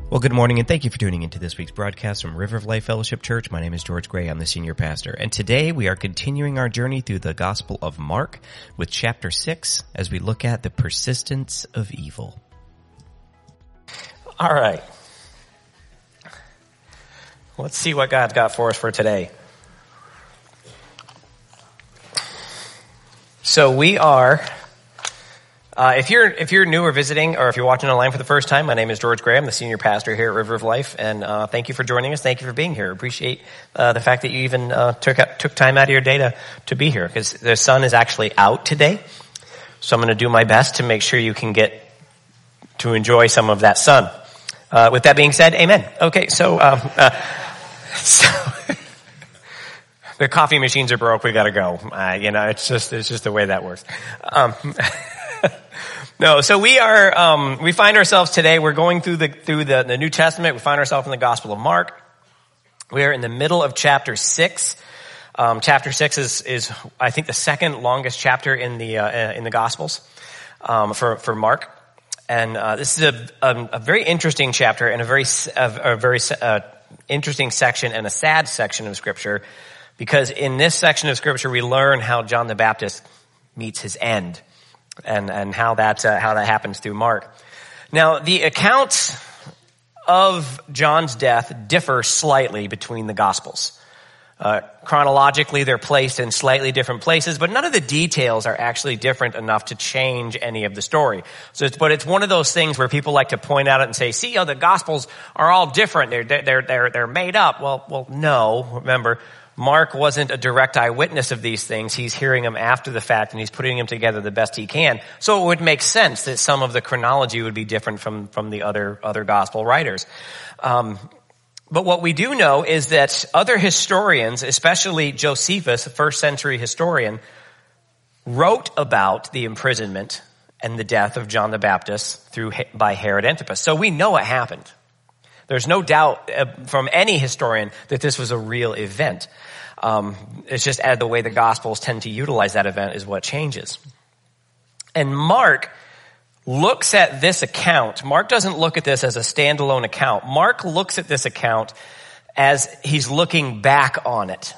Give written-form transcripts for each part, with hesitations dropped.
Well, good morning, and thank you for tuning into this week's broadcast from River of Life Fellowship Church. My name is George Gray. I'm the senior pastor. And today we are continuing our journey through the Gospel of Mark with chapter 6 as we look at the persistence of evil. All right. Let's see what God's got for us for today. So we are... If you're new or visiting, or if you're watching online for the first time, my name is George Gray. I'm the senior pastor here at River of Life, and thank you for joining us. Thank you for being here. Appreciate the fact that you even took time out of your day to be here, because the sun is actually out today. So I'm going to do my best to make sure you can get to enjoy some of that sun. With that being said, amen. Okay, so the coffee machines are broke. We got to go. It's just the way that works. No, so we find ourselves today, we're going through the New Testament. We find ourselves in the Gospel of Mark. We are in the middle of chapter 6. Chapter 6 is I think the second longest chapter in the Gospels, for Mark. And, this is a very interesting chapter and a very interesting section and a sad section of Scripture, because in this section of Scripture we learn how John the Baptist meets his end. And how that happens through Mark. Now, the accounts of John's death differ slightly between the Gospels. Chronologically, they're placed in slightly different places, but none of the details are actually different enough to change any of the story. But it's one of those things where people like to point out it and say, "See, the Gospels are all different. They're made up." Well, no. Remember, Mark wasn't a direct eyewitness of these things. He's hearing them after the fact, and he's putting them together the best he can. So it would make sense that some of the chronology would be different from the other gospel writers. But what we do know is that other historians, especially Josephus, a first century historian, wrote about the imprisonment and the death of John the Baptist by Herod Antipas. So we know it happened. There's no doubt from any historian that this was a real event. It's just the way the Gospels tend to utilize that event is what changes. And Mark looks at this account. Mark doesn't look at this as a standalone account. Mark looks at this account as he's looking back on it.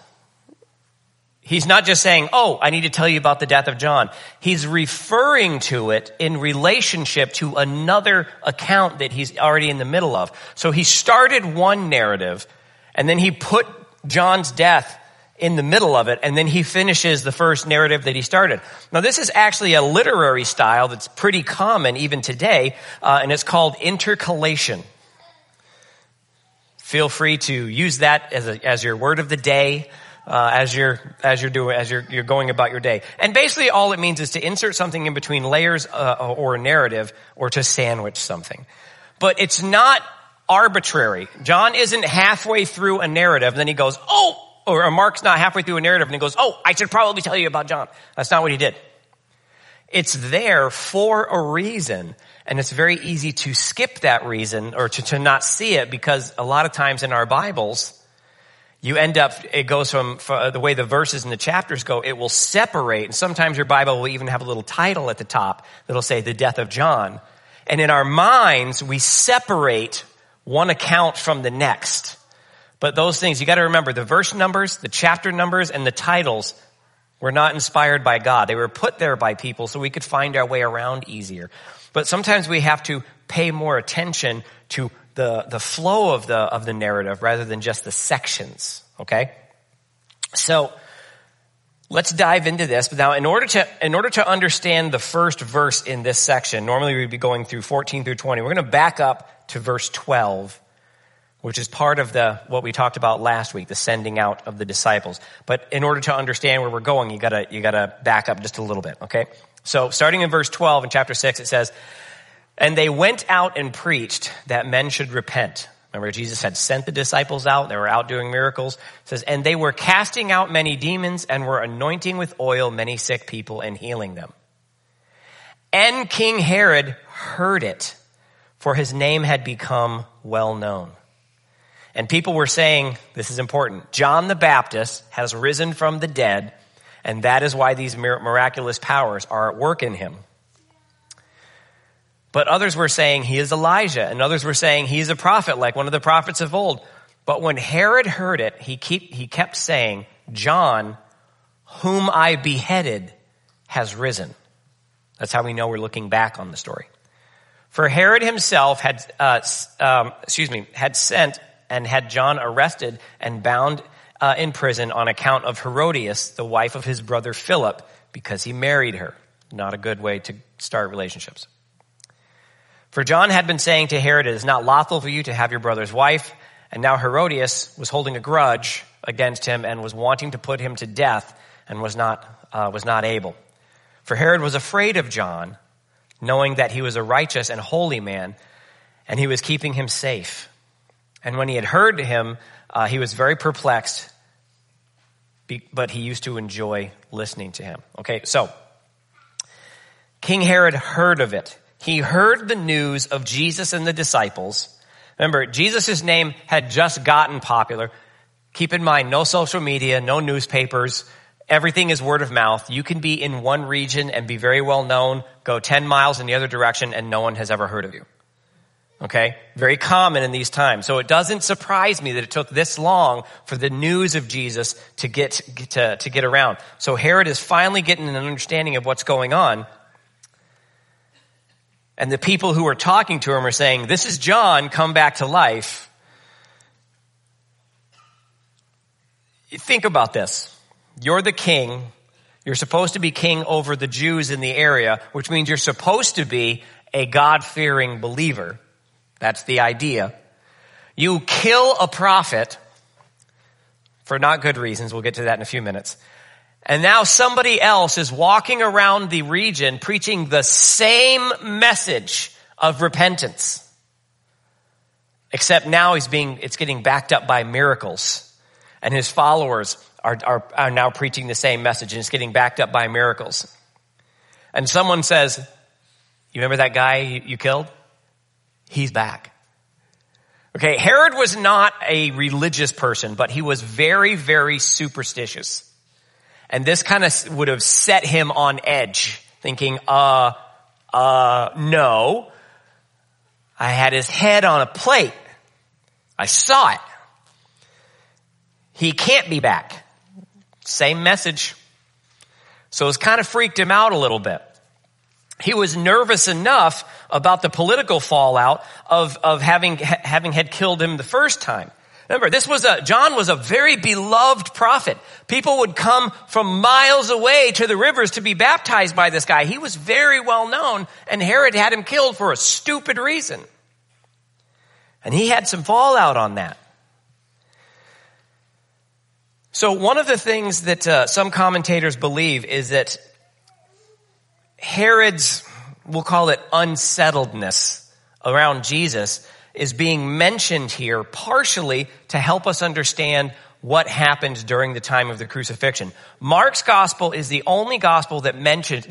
He's not just saying, "Oh, I need to tell you about the death of John." He's referring to it in relationship to another account that he's already in the middle of. So he started one narrative, and then he put John's death in the middle of it, and then he finishes the first narrative that he started. Now, this is actually a literary style that's pretty common even today, and it's called intercalation. Feel free to use that as your word of the day. As you're going about your day. And basically all it means is to insert something in between layers, or a narrative, or to sandwich something. But it's not arbitrary. John isn't halfway through a narrative and then he goes, or Mark's not halfway through a narrative and he goes, "I should probably tell you about John." That's not what he did. It's there for a reason. And it's very easy to skip that reason or to not see it, because a lot of times in our Bibles, you end up, it goes from the way the verses and the chapters go, it will separate. And sometimes your Bible will even have a little title at the top that'll say the death of John. And in our minds, we separate one account from the next. But those things, you got to remember, the verse numbers, the chapter numbers, and the titles were not inspired by God. They were put there by people so we could find our way around easier. But sometimes we have to pay more attention to the flow of the narrative rather than just the sections. Okay? So let's dive into this. But now in order to understand the first verse in this section, normally we'd be going through 14 through 20. We're going to back up to verse 12, which is part of what we talked about last week, the sending out of the disciples. But in order to understand where we're going, you gotta back up just a little bit, okay? So starting in verse 12 in chapter 6, it says, "And they went out and preached that men should repent." Remember, Jesus had sent the disciples out. They were out doing miracles. It says, "And they were casting out many demons and were anointing with oil many sick people and healing them. And King Herod heard it, for his name had become well known. And people were saying," this is important, "John the Baptist has risen from the dead, and that is why these miraculous powers are at work in him." But others were saying he is Elijah, and others were saying he is a prophet, like one of the prophets of old. But when Herod heard it, he kept saying, John, whom I beheaded, has risen. That's how we know we're looking back on the story. For Herod himself had sent and had John arrested and bound in prison on account of Herodias, the wife of his brother Philip, because he married her. Not a good way to start relationships. For John had been saying to Herod, it is not lawful for you to have your brother's wife. And now Herodias was holding a grudge against him and was wanting to put him to death and was not able. For Herod was afraid of John, knowing that he was a righteous and holy man, and he was keeping him safe. And when he had heard him, he was very perplexed, but he used to enjoy listening to him. Okay, so King Herod heard of it. He heard the news of Jesus and the disciples. Remember, Jesus' name had just gotten popular. Keep in mind, no social media, no newspapers. Everything is word of mouth. You can be in one region and be very well known, go 10 miles in the other direction, and no one has ever heard of you. Okay? Very common in these times. So it doesn't surprise me that it took this long for the news of Jesus to get around. So Herod is finally getting an understanding of what's going on. And the people who are talking to him are saying, this is John come back to life. Think about this. You're the king. You're supposed to be king over the Jews in the area, which means you're supposed to be a God-fearing believer. That's the idea. You kill a prophet for not good reasons. We'll get to that in a few minutes. And now somebody else is walking around the region preaching the same message of repentance. Except now it's getting backed up by miracles. And his followers are now preaching the same message, and it's getting backed up by miracles. And someone says, you remember that guy you killed? He's back. Okay, Herod was not a religious person, but he was very, very superstitious. And this kind of would have set him on edge, thinking, no. I had his head on a plate. I saw it. He can't be back. Same message. So it's kind of freaked him out a little bit. He was nervous enough about the political fallout of having had killed him the first time. Remember, John was a very beloved prophet. People would come from miles away to the rivers to be baptized by this guy. He was very well known, and Herod had him killed for a stupid reason. And he had some fallout on that. So one of the things that some commentators believe is that Herod's, we'll call it unsettledness around Jesus, is being mentioned here partially to help us understand what happened during the time of the crucifixion. Luke's gospel is the only gospel that mentions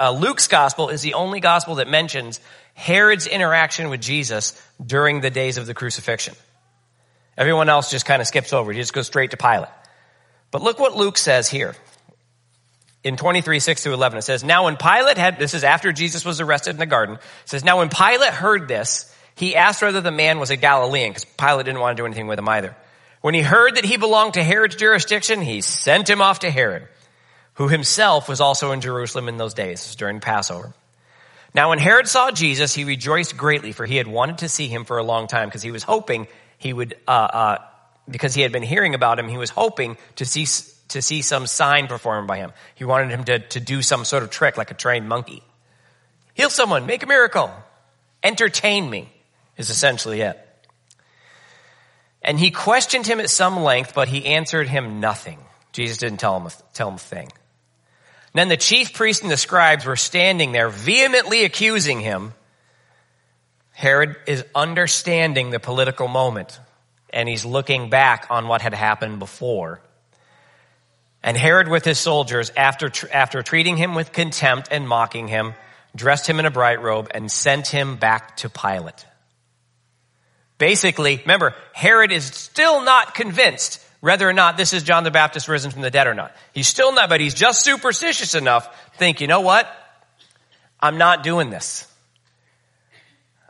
Herod's interaction with Jesus during the days of the crucifixion. Everyone else just kind of skips over. He just goes straight to Pilate. But look what Luke says here. In 23:6-11, it says, now when Pilate this is after Jesus was arrested in the garden, it says, now when Pilate heard this, he asked whether the man was a Galilean, because Pilate didn't want to do anything with him either. When he heard that he belonged to Herod's jurisdiction, he sent him off to Herod, who himself was also in Jerusalem in those days, during Passover. Now when Herod saw Jesus, he rejoiced greatly, for he had wanted to see him for a long time, because he was hoping he would, because he had been hearing about him, he was hoping to see some sign performed by him. He wanted him to do some sort of trick, like a trained monkey. Heal someone, make a miracle, entertain me, is essentially it. And he questioned him at some length, but he answered him nothing. Jesus didn't tell him a thing. And then the chief priests and the scribes were standing there vehemently accusing him. Herod is understanding the political moment, and he's looking back on what had happened before. And Herod with his soldiers, after treating him with contempt and mocking him, dressed him in a bright robe and sent him back to Pilate. Basically, remember, Herod is still not convinced whether or not this is John the Baptist risen from the dead or not. He's still not, but he's just superstitious enough to think, you know what? I'm not doing this.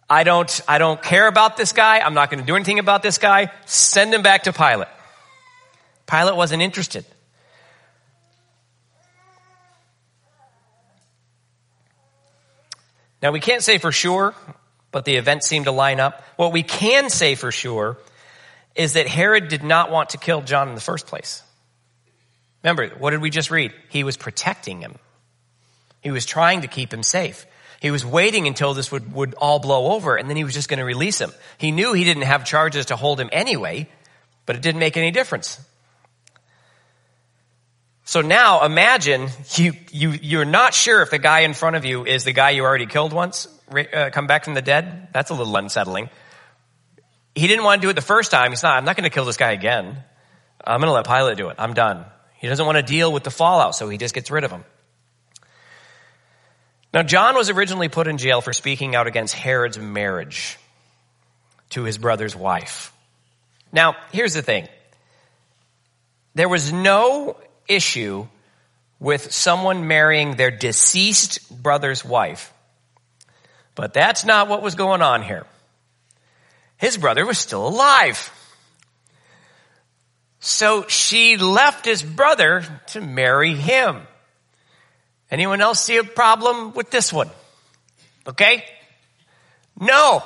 I don't care about this guy. I'm not going to do anything about this guy. Send him back to Pilate. Pilate wasn't interested. Now, we can't say for sure, but the events seem to line up. What we can say for sure is that Herod did not want to kill John in the first place. Remember, what did we just read? He was protecting him. He was trying to keep him safe. He was waiting until this would all blow over, and then he was just going to release him. He knew he didn't have charges to hold him anyway, but it didn't make any difference. So now imagine you're not sure if the guy in front of you is the guy you already killed once, come back from the dead. That's a little unsettling. He didn't want to do it the first time. I'm not going to kill this guy again. I'm going to let Pilate do it. I'm done. He doesn't want to deal with the fallout, so he just gets rid of him. Now, John was originally put in jail for speaking out against Herod's marriage to his brother's wife. Now, here's the thing. There was no issue with someone marrying their deceased brother's wife. But that's not what was going on here. His brother was still alive. So she left his brother to marry him. Anyone else see a problem with this one? Okay? No.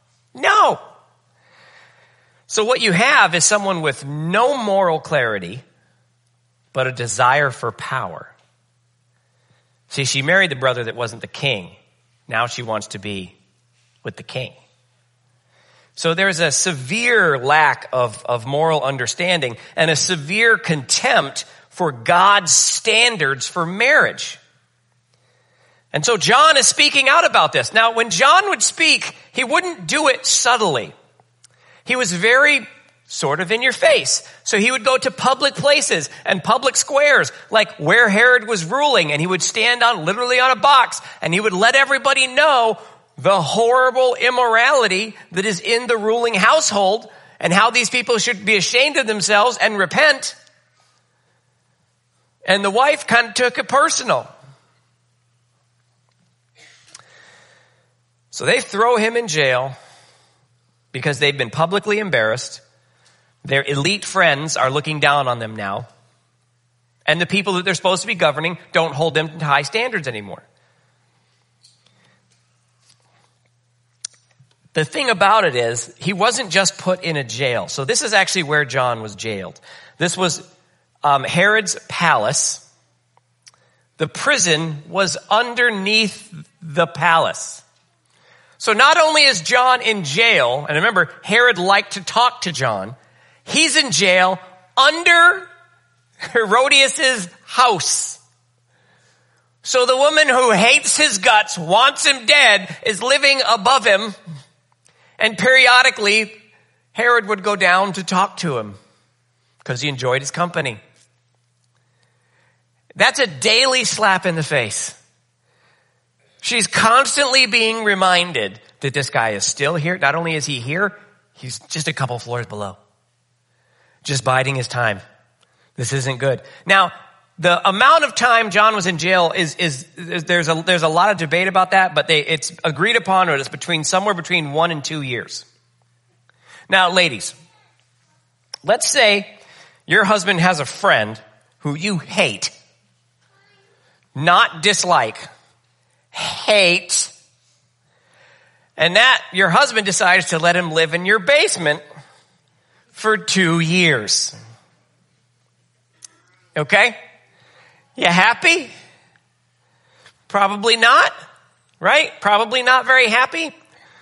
So what you have is someone with no moral clarity, but a desire for power. See, she married the brother that wasn't the king. Now she wants to be with the king. So there's a severe lack of moral understanding and a severe contempt for God's standards for marriage. And so John is speaking out about this. Now, when John would speak, he wouldn't do it subtly. He was very sort of in your face. So he would go to public places and public squares, like where Herod was ruling, and he would stand literally on a box, and he would let everybody know the horrible immorality that is in the ruling household and how these people should be ashamed of themselves and repent. And the wife kind of took it personal. So they throw him in jail because they've been publicly embarrassed. Their elite friends are looking down on them now. And the people that they're supposed to be governing don't hold them to high standards anymore. The thing about it is, he wasn't just put in a jail. So this is actually where John was jailed. This was Herod's palace. The prison was underneath the palace. So not only is John in jail, and remember, Herod liked to talk to John, he's in jail under Herodias' house. So the woman who hates his guts, wants him dead, is living above him. And periodically, Herod would go down to talk to him because he enjoyed his company. That's a daily slap in the face. She's constantly being reminded that this guy is still here. Not only is he here, he's just a couple floors below. Just biding his time. This isn't good. Now, the amount of time John was in jail there's a lot of debate about that, but it's agreed upon that it's somewhere between 1 and 2 years. Now, ladies, let's say your husband has a friend who you hate, not dislike, hate, and that your husband decides to let him live in your basement for 2 years. Okay? You happy? Probably not, right? Probably not very happy.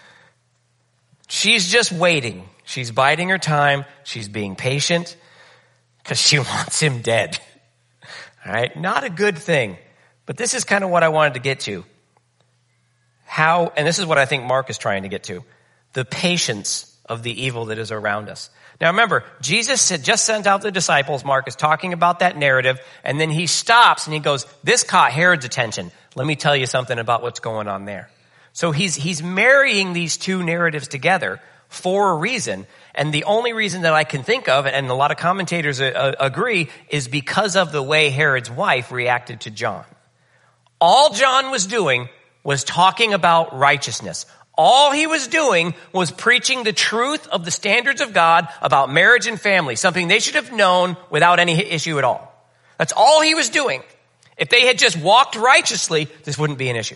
She's just waiting. She's biding her time. She's being patient because she wants him dead. All right? Not a good thing. But this is kind of what I wanted to get to. How, and this is what I think Mark is trying to get to, the patience of the evil that is around us. Now remember, Jesus had just sent out the disciples. Mark is talking about that narrative, and then he stops and he goes, this caught Herod's attention. Let me tell you something about what's going on there. So he's marrying these two narratives together for a reason, and the only reason that I can think of, and a lot of commentators agree, is because of the way Herod's wife reacted to John. All John was doing was talking about righteousness. All he was doing was preaching the truth of the standards of God about marriage and family, something they should have known without any issue at all. That's all he was doing. If they had just walked righteously, this wouldn't be an issue.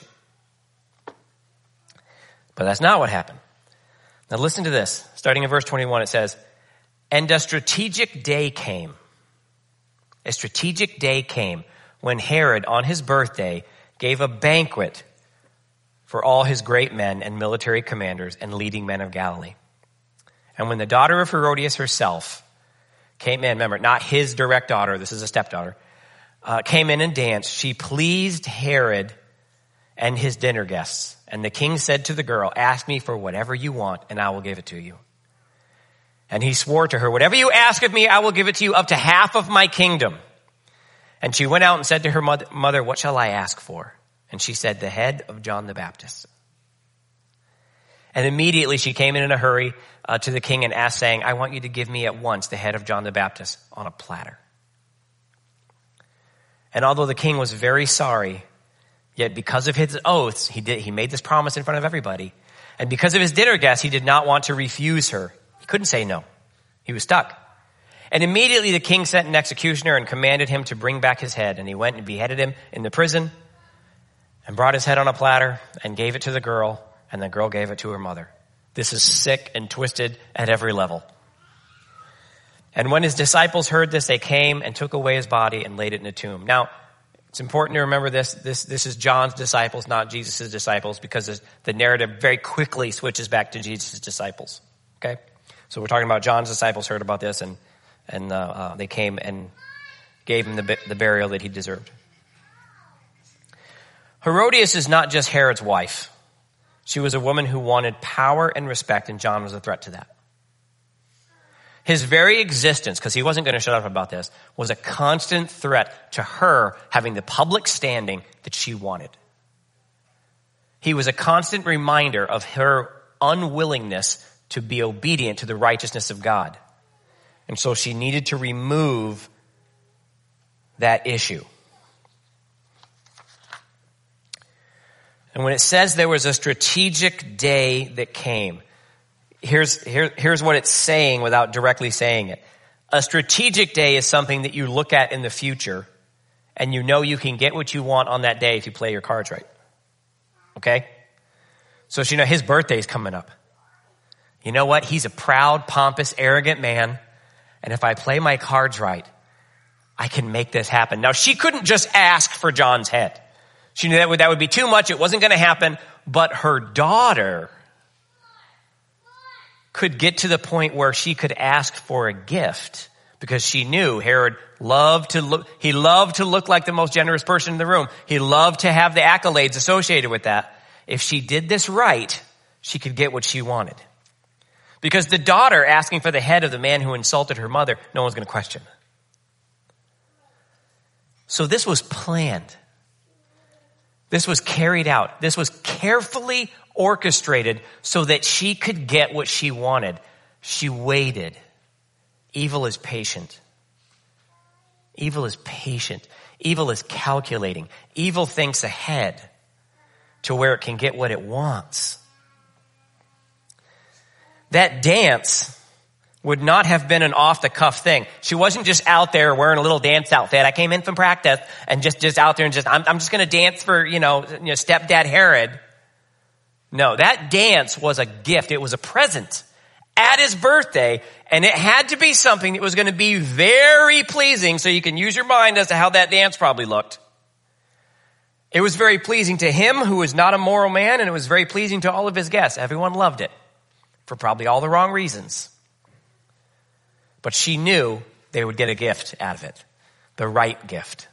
But that's not what happened. Now listen to this. Starting in verse 21, it says, "And a strategic day came." A strategic day came when Herod, on his birthday, gave a banquet for all his great men and military commanders and leading men of Galilee. And when the daughter of Herodias herself came in, remember, not his direct daughter, this is a stepdaughter, came in and danced, she pleased Herod and his dinner guests. And the king said to the girl, "Ask me for whatever you want, and I will give it to you." And he swore to her, "Whatever you ask of me, I will give it to you, up to half of my kingdom." And she went out and said to her mother, "What shall I ask for?" And she said, "The head of John the Baptist." And immediately she came in a hurry to the king and asked, saying, "I want you to give me at once the head of John the Baptist on a platter." And although the king was very sorry, yet because of his oaths, he made this promise in front of everybody. And because of his dinner guests, he did not want to refuse her. He couldn't say no. He was stuck. And immediately the king sent an executioner and commanded him to bring back his head. And he went and beheaded him in the prison and brought his head on a platter and gave it to the girl. And the girl gave it to her mother. This is sick and twisted at every level. And when his disciples heard this, they came and took away his body and laid it in a tomb. Now, it's important to remember this. This is John's disciples, not Jesus' disciples, because the narrative very quickly switches back to Jesus' disciples. Okay? So we're talking about John's disciples heard about this, and they came and gave him the burial that he deserved. Herodias is not just Herod's wife. She was a woman who wanted power and respect, and John was a threat to that. His very existence, because he wasn't going to shut up about this, was a constant threat to her having the public standing that she wanted. He was a constant reminder of her unwillingness to be obedient to the righteousness of God. And so she needed to remove that issue. And when it says there was a strategic day that came, here's what it's saying without directly saying it. A strategic day is something that you look at in the future, and you know you can get what you want on that day if you play your cards right. Okay? So his birthday's coming up. You know what? He's a proud, pompous, arrogant man, and if I play my cards right, I can make this happen. Now, she couldn't just ask for John's head. She knew that would be too much. It wasn't going to happen. But her daughter could get to the point where she could ask for a gift, because she knew Herod loved to look like the most generous person in the room. He loved to have the accolades associated with that. If she did this right, she could get what she wanted. Because the daughter asking for the head of the man who insulted her mother, no one's going to question. So this was planned. This was carried out. This was carefully orchestrated so that she could get what she wanted. She waited. Evil is patient. Evil is patient. Evil is calculating. Evil thinks ahead to where it can get what it wants. That dance would not have been an off-the-cuff thing. She wasn't just out there wearing a little dance outfit. I came in from practice and just out there and I'm just going to dance for, stepdad Herod. No, that dance was a gift. It was a present at his birthday, and it had to be something that was going to be very pleasing, so you can use your mind as to how that dance probably looked. It was very pleasing to him, who was not a moral man, and it was very pleasing to all of his guests. Everyone loved it for probably all the wrong reasons. But she knew they would get a gift out of it, the right gift.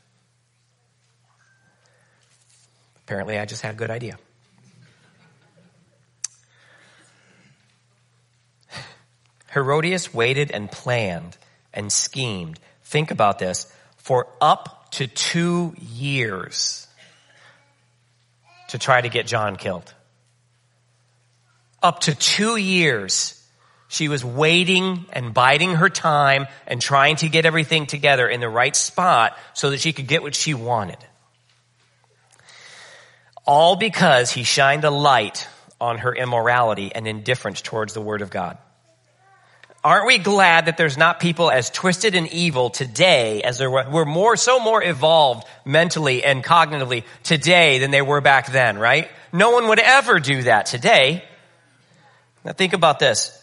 Apparently, I just had a good idea. Herodias waited and planned and schemed. Think about this. For up to 2 years to try to get John killed. Up to 2 years. She was waiting and biding her time and trying to get everything together in the right spot so that she could get what she wanted. All because he shined a light on her immorality and indifference towards the Word of God. Aren't we glad that there's not people as twisted and evil today as there were? We're more evolved mentally and cognitively today than they were back then, right? No one would ever do that today. Now think about this.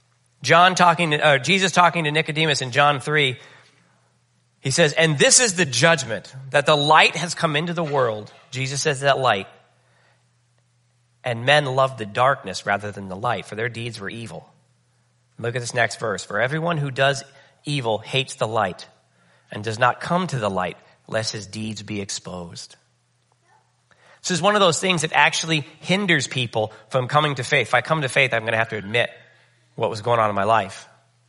Jesus talking to Nicodemus in John 3, he says, and this is the judgment, that the light has come into the world. Jesus says that light. And men loved the darkness rather than the light, for their deeds were evil. Look at this next verse. For everyone who does evil hates the light and does not come to the light, lest his deeds be exposed. This is one of those things that actually hinders people from coming to faith. If I come to faith, I'm going to have to admit what was going on in my life.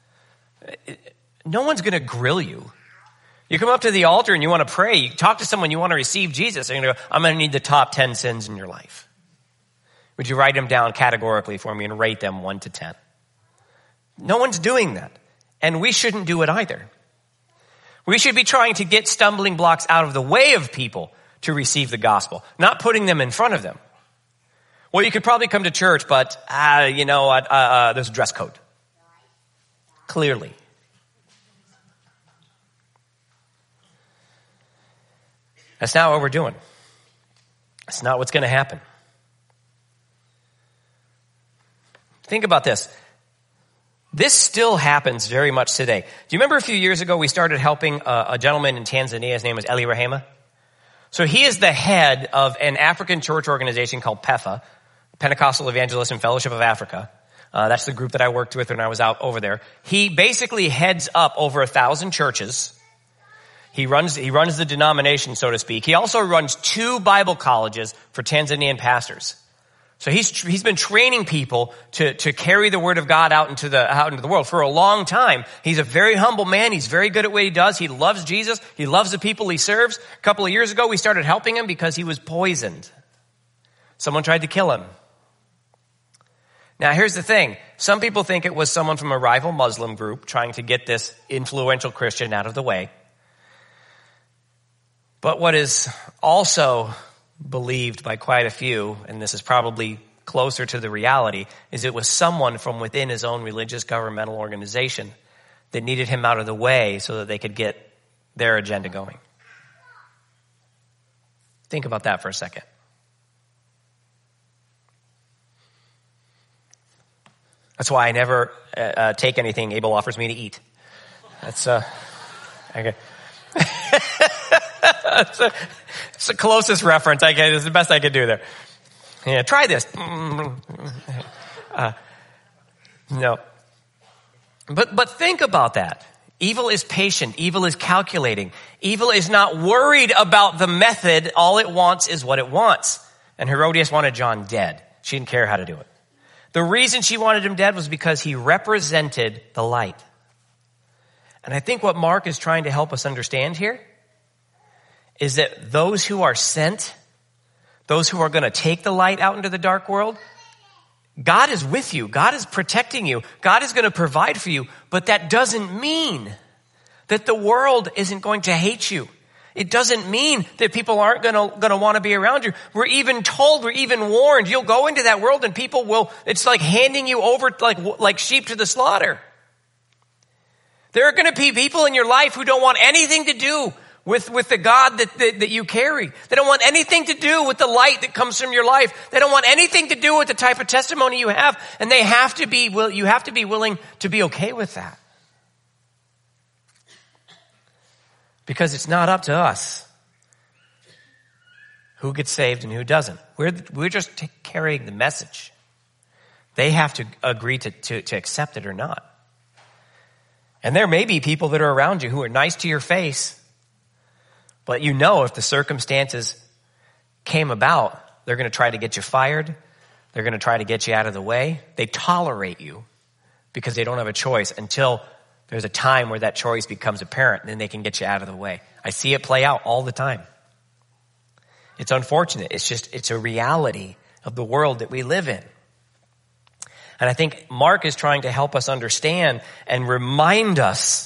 No one's going to grill you. You come up to the altar and you want to pray. You talk to someone, you want to receive Jesus. They're going to go, I'm going to need the top 10 sins in your life. Would you write them down categorically for me and rate them 1 to 10? No one's doing that. And we shouldn't do it either. We should be trying to get stumbling blocks out of the way of people to receive the gospel, not putting them in front of them. Well, you could probably come to church, but, there's a dress code. Clearly. That's not what we're doing. That's not what's going to happen. Think about this. This still happens very much today. Do you remember a few years ago we started helping a gentleman in Tanzania? His name was Eli Rahema. So he is the head of an African church organization called PEFA, Pentecostal Evangelism Fellowship of Africa. That's the group that I worked with when I was out over there. He basically heads up over 1,000 churches. He runs the denomination, so to speak. He also runs 2 Bible colleges for Tanzanian pastors. So he's been training people to carry the word of God out into the world for a long time. He's a very humble man. He's very good at what he does. He loves Jesus. He loves the people he serves. A couple of years ago, we started helping him because he was poisoned. Someone tried to kill him. Now, here's the thing. Some people think it was someone from a rival Muslim group trying to get this influential Christian out of the way. But what is also believed by quite a few, and this is probably closer to the reality, is it was someone from within his own religious governmental organization that needed him out of the way so that they could get their agenda going. Think about that for a second. That's why I never take anything Abel offers me to eat. That's okay. It's the closest reference I can. It's the best I could do there. Yeah, try this. No. But think about that. Evil is patient. Evil is calculating. Evil is not worried about the method. All it wants is what it wants. And Herodias wanted John dead. She didn't care how to do it. The reason she wanted him dead was because he represented the light. And I think what Mark is trying to help us understand here is that those who are sent, those who are going to take the light out into the dark world, God is with you. God is protecting you. God is going to provide for you. But that doesn't mean that the world isn't going to hate you. It doesn't mean that people aren't going to want to be around you. We're even told, we're even warned, you'll go into that world and people will, it's like handing you over like sheep to the slaughter. There are going to be people in your life who don't want anything to do with the God that you carry. They don't want anything to do with the light that comes from your life. They don't want anything to do with the type of testimony you have. And you have to be willing to be okay with that. Because it's not up to us who gets saved and who doesn't. We're just carrying the message. They have to agree to accept it or not. And there may be people that are around you who are nice to your face, but you know if the circumstances came about, they're going to try to get you fired. They're going to try to get you out of the way. They tolerate you because they don't have a choice until there's a time where that choice becomes apparent, and then they can get you out of the way. I see it play out all the time. It's unfortunate. It's a reality of the world that we live in. And I think Mark is trying to help us understand and remind us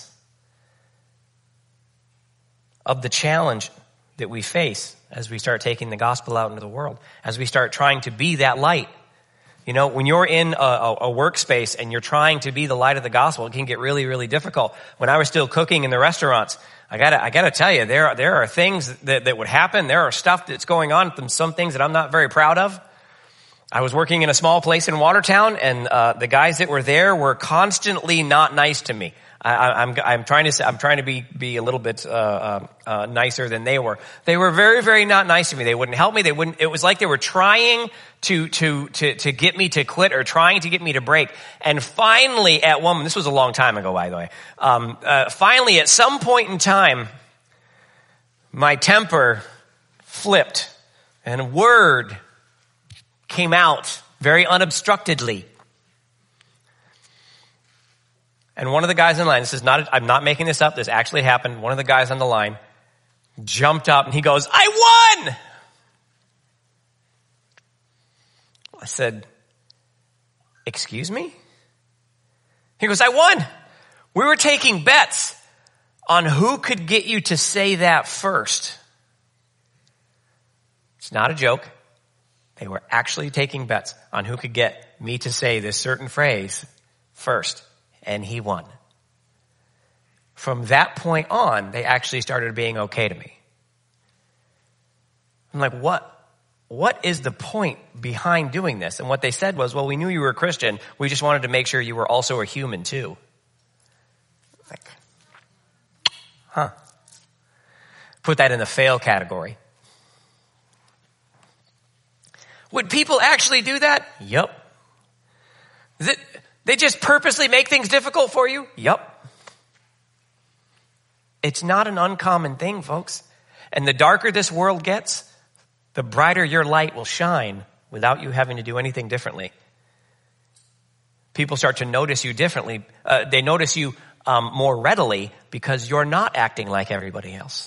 of the challenge that we face as we start taking the gospel out into the world, as we start trying to be that light, When you're in a workspace and you're trying to be the light of the gospel, it can get really, really difficult. When I was still cooking in the restaurants, I gotta tell you, there are things that would happen. There are stuff that's going on, some things that I'm not very proud of. I was working in a small place in Watertown, and the guys that were there were constantly not nice to me. I'm trying to be a little bit nicer than they were. They were very, very not nice to me. They wouldn't help me. It was like they were trying to get me to quit or trying to get me to break. And finally, this was a long time ago, by the way. Finally, at some point in time, my temper flipped, and a word came out very unobstructedly. And one of the guys in line, I'm not making this up, this actually happened. One of the guys on the line jumped up and he goes, "I won!" I said, "Excuse me?" He goes, "I won. We were taking bets on who could get you to say that first." It's not a joke. They were actually taking bets on who could get me to say this certain phrase first. And he won. From that point on, they actually started being okay to me. I'm like, what is the point behind doing this? And what they said was, well, we knew you were a Christian. We just wanted to make sure you were also a human too. Like, put that in the fail category. Would people actually do that? Yep. They just purposely make things difficult for you? Yep. It's not an uncommon thing, folks. And the darker this world gets, the brighter your light will shine without you having to do anything differently. People start to notice you differently. They notice you more readily because you're not acting like everybody else.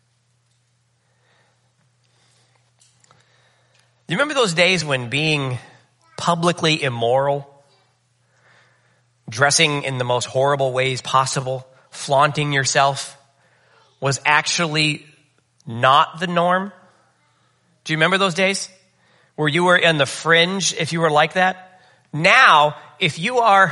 Do you remember those days when being publicly immoral, dressing in the most horrible ways possible, flaunting yourself, was actually not the norm? Do you remember those days where you were in the fringe if you were like that? Now, if you are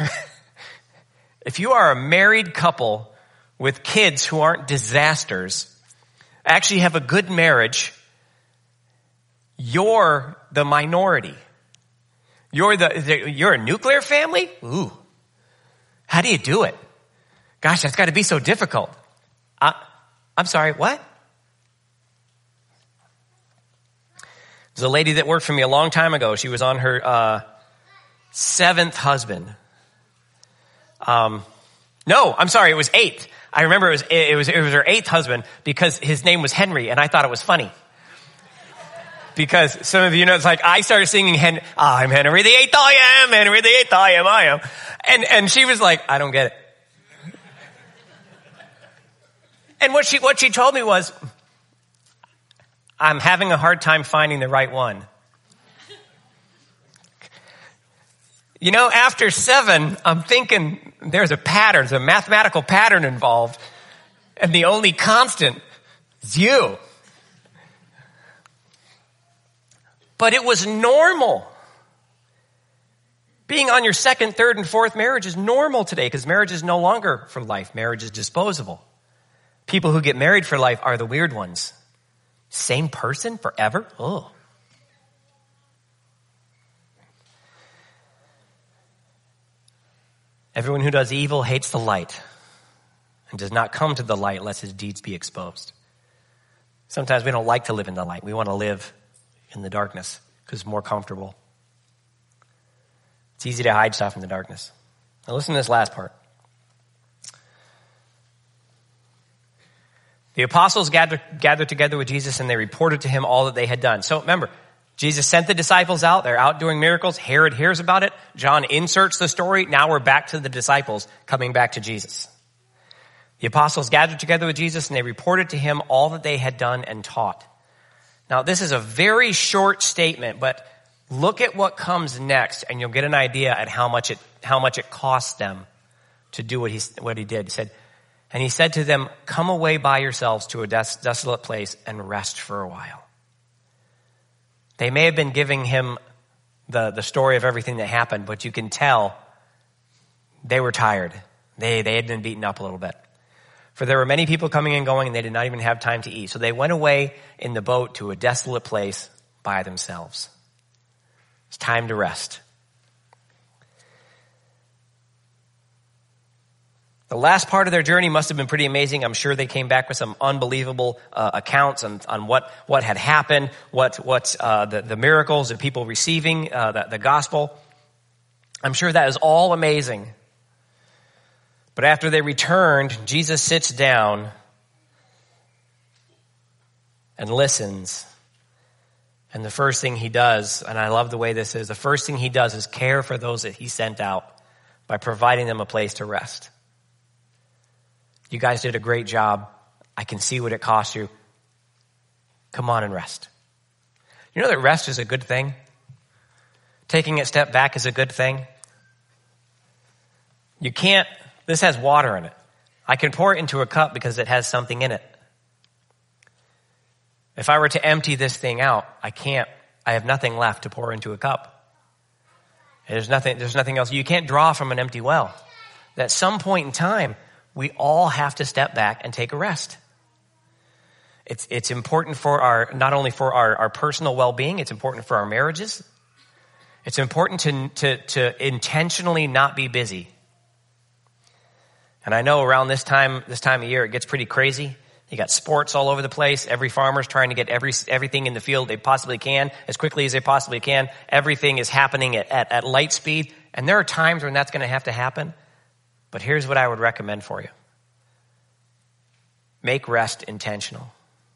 a married couple with kids who aren't disasters, actually have a good marriage, you're the minority. You're a nuclear family? Ooh. How do you do it? Gosh, that's got to be so difficult. I'm sorry, what? There's a lady that worked for me a long time ago. She was on her 7th husband. No, I'm sorry, it was 8th. I remember it was her 8th husband because his name was Henry, and I thought it was funny. Because some of you know, it's like I started singing, I'm Henry the 8th, I am, Henry the 8th, I am. And she was like, I don't get it. And what she told me was, I'm having a hard time finding the right one. After 7, I'm thinking there's a pattern, there's a mathematical pattern involved, and the only constant is you. But it was normal. Being on your 2nd, 3rd, and 4th marriage is normal today because marriage is no longer for life. Marriage is disposable. People who get married for life are the weird ones. Same person forever? Oh. Everyone who does evil hates the light and does not come to the light lest his deeds be exposed. Sometimes we don't like to live in the light. We want to live in the darkness because it's more comfortable. It's easy to hide stuff in the darkness. Now listen to this last part. The apostles gathered together with Jesus and they reported to him all that they had done. So remember, Jesus sent the disciples out. They're out doing miracles. Herod hears about it. John inserts the story. Now we're back to the disciples coming back to Jesus. The apostles gathered together with Jesus and they reported to him all that they had done and taught. Now, this is a very short statement, but look at what comes next, and you'll get an idea at how much it cost them to do what he did. He said, and he said to them, "Come away by yourselves to a desolate place and rest for a while." They may have been giving him the story of everything that happened, but you can tell they were tired. They had been beaten up a little bit. For there were many people coming and going, and they did not even have time to eat. So they went away in the boat to a desolate place by themselves. It's time to rest. The last part of their journey must have been pretty amazing. I'm sure they came back with some unbelievable accounts on what had happened, the miracles of people receiving the gospel. I'm sure that is all amazing. But after they returned, Jesus sits down and listens. And the first thing he does, and I love the way this is, the first thing he does is care for those that he sent out by providing them a place to rest. You guys did a great job. I can see what it cost you. Come on and rest. You know that rest is a good thing? Taking a step back is a good thing. This has water in it. I can pour it into a cup because it has something in it. If I were to empty this thing out, I have nothing left to pour into a cup. There's nothing else. You can't draw from an empty well. At some point in time, we all have to step back and take a rest. It's important for not only for our personal well-being, it's important for our marriages. It's important to intentionally not be busy. And I know around this time of year, it gets pretty crazy. You got sports all over the place. Every farmer's trying to get everything in the field they possibly can, as quickly as they possibly can. Everything is happening at light speed. And there are times when that's going to have to happen. But here's what I would recommend for you. Make rest intentional.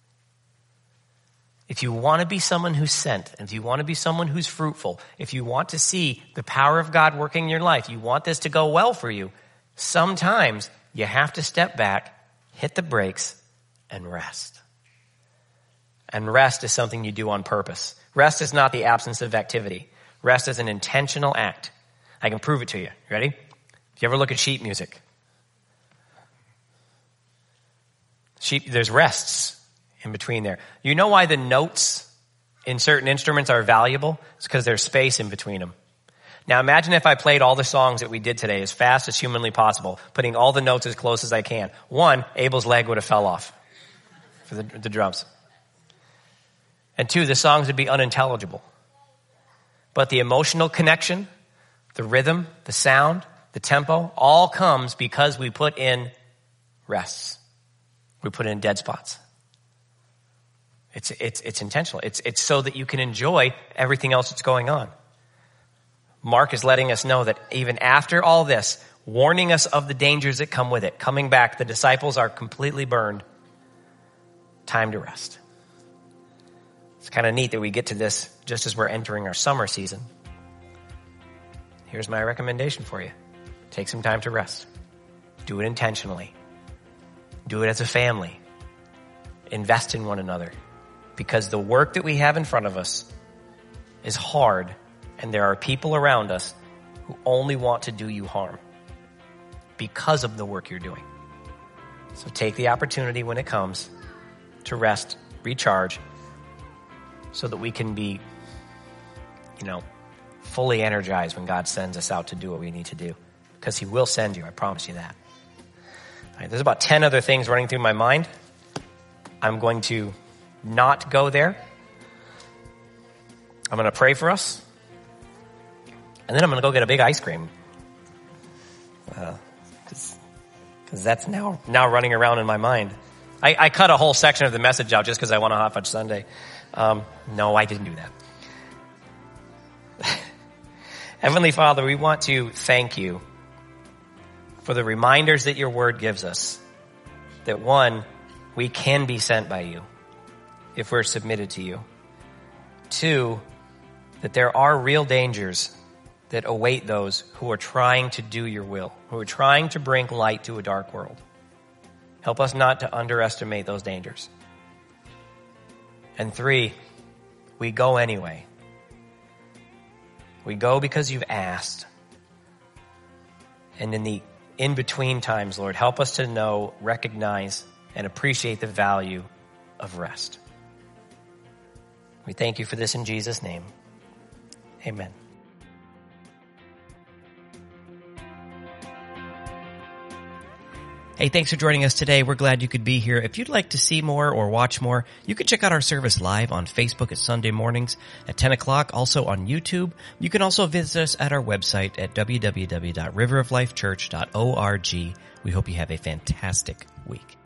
If you want to be someone who's sent, and if you want to be someone who's fruitful, if you want to see the power of God working in your life, you want this to go well for you, sometimes you have to step back, hit the brakes, and rest. And rest is something you do on purpose. Rest is not the absence of activity. Rest is an intentional act. I can prove it to you. Ready? If you ever look at sheet music, there's rests in between there. You know why the notes in certain instruments are valuable? It's because there's space in between them. Now imagine if I played all the songs that we did today as fast as humanly possible, putting all the notes as close as I can. One, Abel's leg would have fell off for the drums. And two, the songs would be unintelligible. But the emotional connection, the rhythm, the sound, the tempo, all comes because we put in rests. We put in dead spots. It's intentional. It's so that you can enjoy everything else that's going on. Mark is letting us know that even after all this, warning us of the dangers that come with it, coming back, the disciples are completely burned. Time to rest. It's kind of neat that we get to this just as we're entering our summer season. Here's my recommendation for you. Take some time to rest. Do it intentionally. Do it as a family. Invest in one another. Because the work that we have in front of us is hard, and there are people around us who only want to do you harm because of the work you're doing. So take the opportunity when it comes to rest, recharge, so that we can be, fully energized when God sends us out to do what we need to do. Because he will send you, I promise you that. All right, there's about 10 other things running through my mind. I'm going to not go there. I'm going to pray for us. And then I'm going to go get a big ice cream. Because that's now running around in my mind. I cut a whole section of the message out just because I want a Hot Fudge Sundae. No, I didn't do that. Heavenly Father, we want to thank you for the reminders that your word gives us. That one, we can be sent by you if we're submitted to you. Two, that there are real dangers that await those who are trying to do your will, who are trying to bring light to a dark world. Help us not to underestimate those dangers. And three, we go anyway. We go because you've asked. And in the in-between times, Lord, help us to know, recognize, and appreciate the value of rest. We thank you for this in Jesus' name. Amen. Hey, thanks for joining us today. We're glad you could be here. If you'd like to see more or watch more, you can check out our service live on Facebook at Sunday mornings at 10 o'clock, also on YouTube. You can also visit us at our website at www.riveroflifechurch.org. We hope you have a fantastic week.